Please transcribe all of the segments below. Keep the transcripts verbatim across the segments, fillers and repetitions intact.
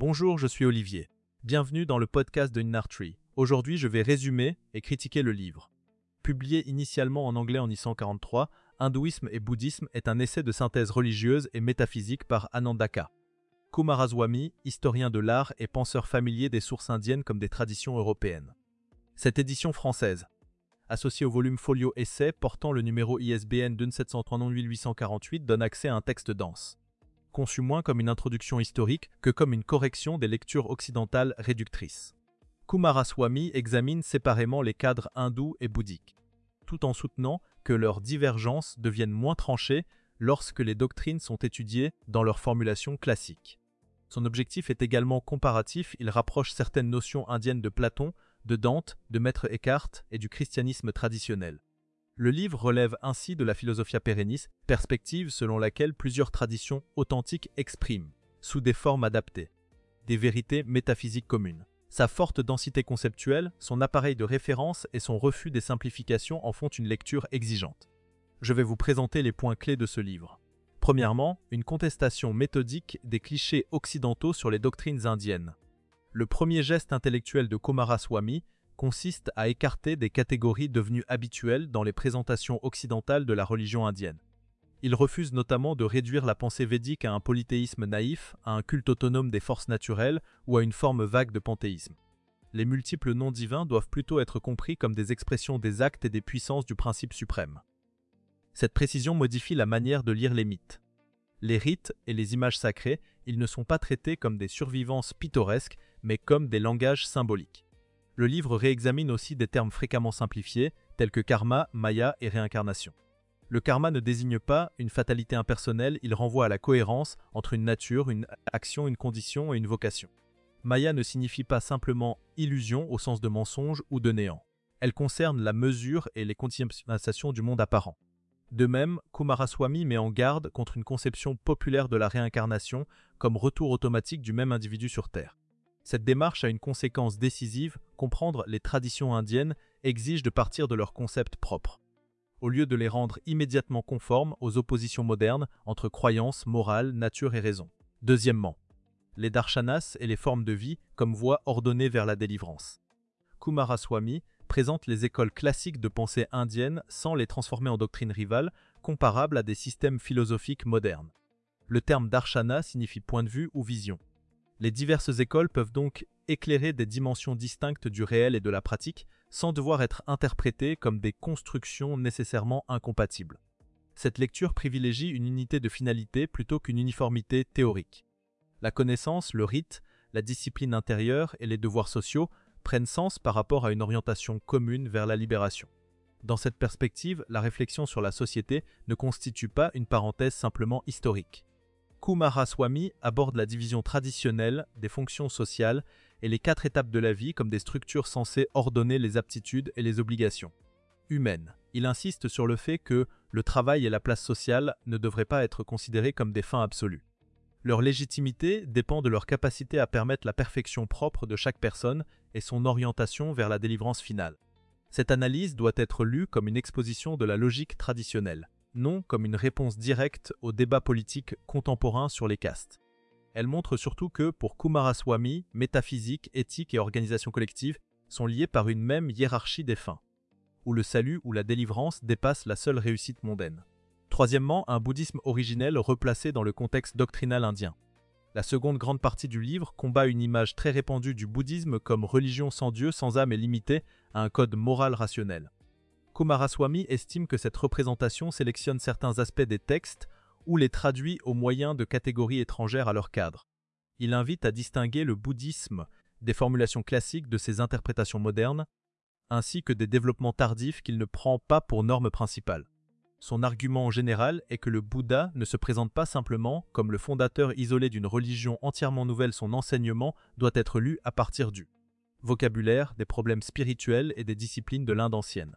Bonjour, je suis Olivier. Bienvenue dans le podcast de Nartree. Aujourd'hui, je vais résumer et critiquer le livre. Publié initialement en anglais en mille huit cent quarante-trois, Hindouisme et bouddhisme est un essai de synthèse religieuse et métaphysique par Anandaka. Coomaraswamy, historien de l'art et penseur familier des sources indiennes comme des traditions européennes. Cette édition française, associée au volume Folio Essai portant le numéro I S B N deux sept zéro trois huit cent quarante-huit, donne accès à un texte dense, conçu moins comme une introduction historique que comme une correction des lectures occidentales réductrices. Coomaraswamy examine séparément les cadres hindous et bouddhiques, tout en soutenant que leurs divergences deviennent moins tranchées lorsque les doctrines sont étudiées dans leur formulation classique. Son objectif est également comparatif, il rapproche certaines notions indiennes de Platon, de Dante, de Maître Eckhart et du christianisme traditionnel. Le livre relève ainsi de la philosophia perennis, perspective selon laquelle plusieurs traditions authentiques expriment, sous des formes adaptées, des vérités métaphysiques communes. Sa forte densité conceptuelle, son appareil de référence et son refus des simplifications en font une lecture exigeante. Je vais vous présenter les points clés de ce livre. Premièrement, une contestation méthodique des clichés occidentaux sur les doctrines indiennes. Le premier geste intellectuel de Coomaraswamy consiste à écarter des catégories devenues habituelles dans les présentations occidentales de la religion indienne. Il refuse notamment de réduire la pensée védique à un polythéisme naïf, à un culte autonome des forces naturelles ou à une forme vague de panthéisme. Les multiples noms divins doivent plutôt être compris comme des expressions des actes et des puissances du principe suprême. Cette précision modifie la manière de lire les mythes. Les rites et les images sacrées, ils ne sont pas traités comme des survivances pittoresques, mais comme des langages symboliques. Le livre réexamine aussi des termes fréquemment simplifiés, tels que karma, maya et réincarnation. Le karma ne désigne pas une fatalité impersonnelle, il renvoie à la cohérence entre une nature, une action, une condition et une vocation. Maya ne signifie pas simplement illusion au sens de mensonge ou de néant. Elle concerne la mesure et les continuations du monde apparent. De même, Coomaraswamy met en garde contre une conception populaire de la réincarnation comme retour automatique du même individu sur Terre. Cette démarche a une conséquence décisive, comprendre les traditions indiennes exige de partir de leurs concepts propres, au lieu de les rendre immédiatement conformes aux oppositions modernes entre croyances, morale, nature et raison. Deuxièmement, les darshanas et les formes de vie comme voie ordonnée vers la délivrance. Coomaraswamy présente les écoles classiques de pensée indienne sans les transformer en doctrines rivales, comparables à des systèmes philosophiques modernes. Le terme darshana signifie point de vue ou vision. Les diverses écoles peuvent donc éclairer des dimensions distinctes du réel et de la pratique, sans devoir être interprétées comme des constructions nécessairement incompatibles. Cette lecture privilégie une unité de finalité plutôt qu'une uniformité théorique. La connaissance, le rite, la discipline intérieure et les devoirs sociaux prennent sens par rapport à une orientation commune vers la libération. Dans cette perspective, la réflexion sur la société ne constitue pas une parenthèse simplement historique. Coomaraswamy aborde la division traditionnelle des fonctions sociales et les quatre étapes de la vie comme des structures censées ordonner les aptitudes et les obligations humaines. Il insiste sur le fait que le travail et la place sociale ne devraient pas être considérés comme des fins absolues. Leur légitimité dépend de leur capacité à permettre la perfection propre de chaque personne et son orientation vers la délivrance finale. Cette analyse doit être lue comme une exposition de la logique traditionnelle, non comme une réponse directe au débat politique contemporain sur les castes. Elle montre surtout que, pour Coomaraswamy, métaphysique, éthique et organisation collective sont liées par une même hiérarchie des fins, où le salut ou la délivrance dépasse la seule réussite mondaine. Troisièmement, un bouddhisme originel replacé dans le contexte doctrinal indien. La seconde grande partie du livre combat une image très répandue du bouddhisme comme religion sans Dieu, sans âme et limitée à un code moral rationnel. Coomaraswamy estime que cette représentation sélectionne certains aspects des textes ou les traduit au moyen de catégories étrangères à leur cadre. Il invite à distinguer le bouddhisme des formulations classiques de ses interprétations modernes, ainsi que des développements tardifs qu'il ne prend pas pour norme principale. Son argument général est que le Bouddha ne se présente pas simplement comme le fondateur isolé d'une religion entièrement nouvelle, son enseignement doit être lu à partir du vocabulaire, des problèmes spirituels et des disciplines de l'Inde ancienne.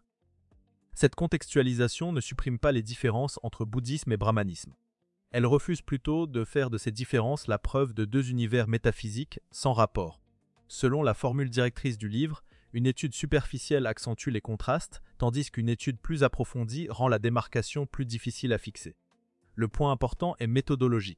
Cette contextualisation ne supprime pas les différences entre bouddhisme et brahmanisme. Elle refuse plutôt de faire de ces différences la preuve de deux univers métaphysiques sans rapport. Selon la formule directrice du livre, une étude superficielle accentue les contrastes, tandis qu'une étude plus approfondie rend la démarcation plus difficile à fixer. Le point important est méthodologique.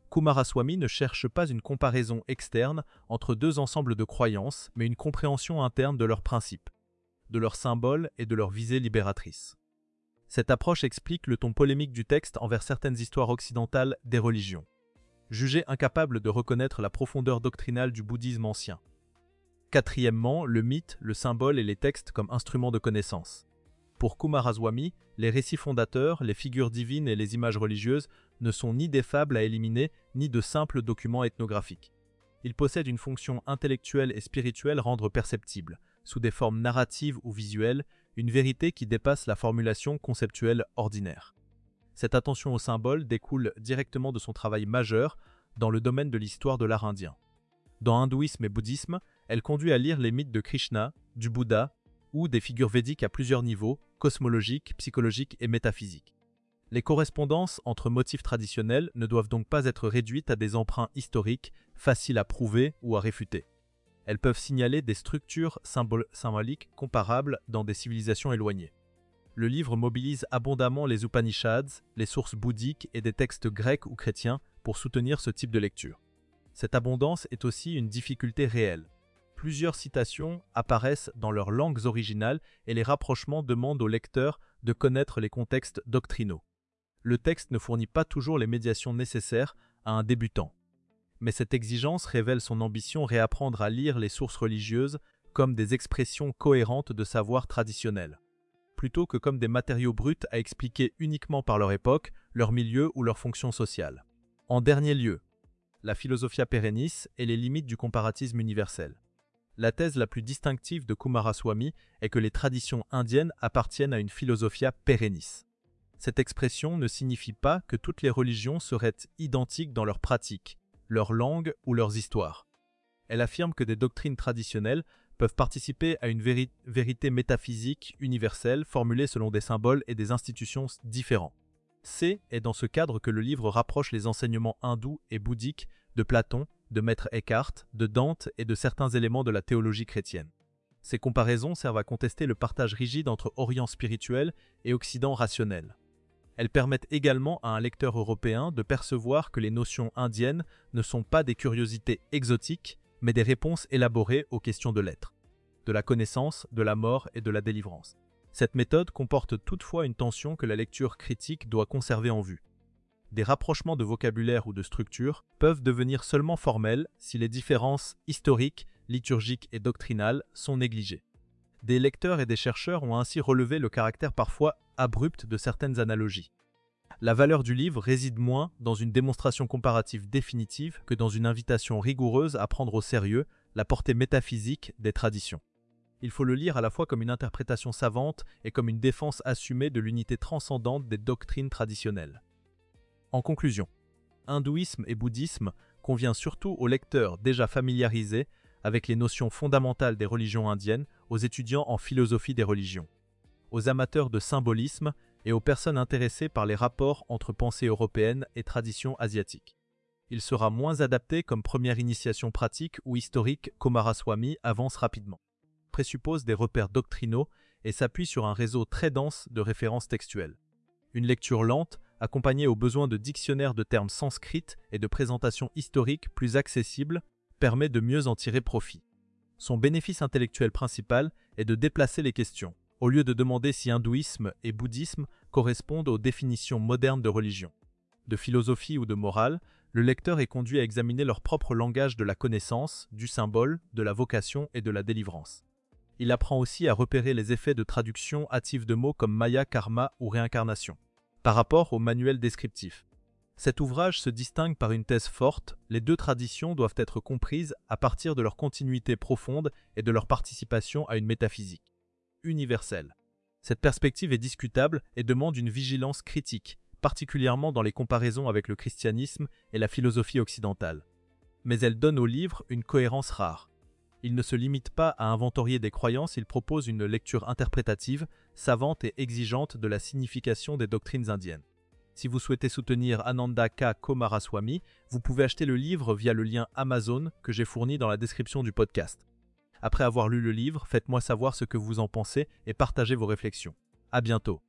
Coomaraswamy ne cherche pas une comparaison externe entre deux ensembles de croyances, mais une compréhension interne de leurs principes, de leurs symboles et de leur visée libératrice. Cette approche explique le ton polémique du texte envers certaines histoires occidentales des religions, jugées incapables de reconnaître la profondeur doctrinale du bouddhisme ancien. Quatrièmement, le mythe, le symbole et les textes comme instruments de connaissance. Pour Coomaraswamy, les récits fondateurs, les figures divines et les images religieuses ne sont ni des fables à éliminer, ni de simples documents ethnographiques. Ils possèdent une fonction intellectuelle et spirituelle rendre perceptible, sous des formes narratives ou visuelles, une vérité qui dépasse la formulation conceptuelle ordinaire. Cette attention aux symboles découle directement de son travail majeur dans le domaine de l'histoire de l'art indien. Dans hindouisme et bouddhisme, elle conduit à lire les mythes de Krishna, du Bouddha ou des figures védiques à plusieurs niveaux, cosmologiques, psychologiques et métaphysiques. Les correspondances entre motifs traditionnels ne doivent donc pas être réduites à des emprunts historiques faciles à prouver ou à réfuter. Elles peuvent signaler des structures symbol symboliques comparables dans des civilisations éloignées. Le livre mobilise abondamment les Upanishads, les sources bouddhiques et des textes grecs ou chrétiens pour soutenir ce type de lecture. Cette abondance est aussi une difficulté réelle. Plusieurs citations apparaissent dans leurs langues originales et les rapprochements demandent au lecteur de connaître les contextes doctrinaux. Le texte ne fournit pas toujours les médiations nécessaires à un débutant. Mais cette exigence révèle son ambition réapprendre à lire les sources religieuses comme des expressions cohérentes de savoir traditionnel, plutôt que comme des matériaux bruts à expliquer uniquement par leur époque, leur milieu ou leur fonction sociale. En dernier lieu, la Philosophia Perennis et les limites du comparatisme universel. La thèse la plus distinctive de Coomaraswamy est que les traditions indiennes appartiennent à une Philosophia Perennis. Cette expression ne signifie pas que toutes les religions seraient identiques dans leurs pratiques, leur langue ou leurs histoires. Elle affirme que des doctrines traditionnelles peuvent participer à une véri- vérité métaphysique universelle formulée selon des symboles et des institutions différents. C'est dans ce cadre que le livre rapproche les enseignements hindous et bouddhiques de Platon, de Maître Eckhart, de Dante et de certains éléments de la théologie chrétienne. Ces comparaisons servent à contester le partage rigide entre Orient spirituel et Occident rationnel. Elles permettent également à un lecteur européen de percevoir que les notions indiennes ne sont pas des curiosités exotiques, mais des réponses élaborées aux questions de l'être, de la connaissance, de la mort et de la délivrance. Cette méthode comporte toutefois une tension que la lecture critique doit conserver en vue. Des rapprochements de vocabulaire ou de structure peuvent devenir seulement formels si les différences historiques, liturgiques et doctrinales sont négligées. Des lecteurs et des chercheurs ont ainsi relevé le caractère parfois abrupt de certaines analogies. La valeur du livre réside moins dans une démonstration comparative définitive que dans une invitation rigoureuse à prendre au sérieux la portée métaphysique des traditions. Il faut le lire à la fois comme une interprétation savante et comme une défense assumée de l'unité transcendante des doctrines traditionnelles. En conclusion, hindouisme et bouddhisme convient surtout aux lecteurs déjà familiarisés avec les notions fondamentales des religions indiennes, aux étudiants en philosophie des religions, aux amateurs de symbolisme et aux personnes intéressées par les rapports entre pensée européenne et tradition asiatique. Il sera moins adapté comme première initiation pratique ou historique. Coomaraswamy avance rapidement, présuppose des repères doctrinaux et s'appuie sur un réseau très dense de références textuelles. Une lecture lente, accompagnée aux besoins de dictionnaires de termes sanskrits et de présentations historiques plus accessibles, permet de mieux en tirer profit. Son bénéfice intellectuel principal est de déplacer les questions, au lieu de demander si hindouisme et bouddhisme correspondent aux définitions modernes de religion, de philosophie ou de morale. Le lecteur est conduit à examiner leur propre langage de la connaissance, du symbole, de la vocation et de la délivrance. Il apprend aussi à repérer les effets de traduction hâtive de mots comme maya, karma ou réincarnation, par rapport au manuel descriptif. Cet ouvrage se distingue par une thèse forte. Les deux traditions doivent être comprises à partir de leur continuité profonde et de leur participation à une métaphysique universelle. Cette perspective est discutable et demande une vigilance critique, particulièrement dans les comparaisons avec le christianisme et la philosophie occidentale. Mais elle donne au livre une cohérence rare. Il ne se limite pas à inventorier des croyances, il propose une lecture interprétative, savante et exigeante de la signification des doctrines indiennes. Si vous souhaitez soutenir Ananda K. Coomaraswamy, vous pouvez acheter le livre via le lien Amazon que j'ai fourni dans la description du podcast. Après avoir lu le livre, faites-moi savoir ce que vous en pensez et partagez vos réflexions. À bientôt.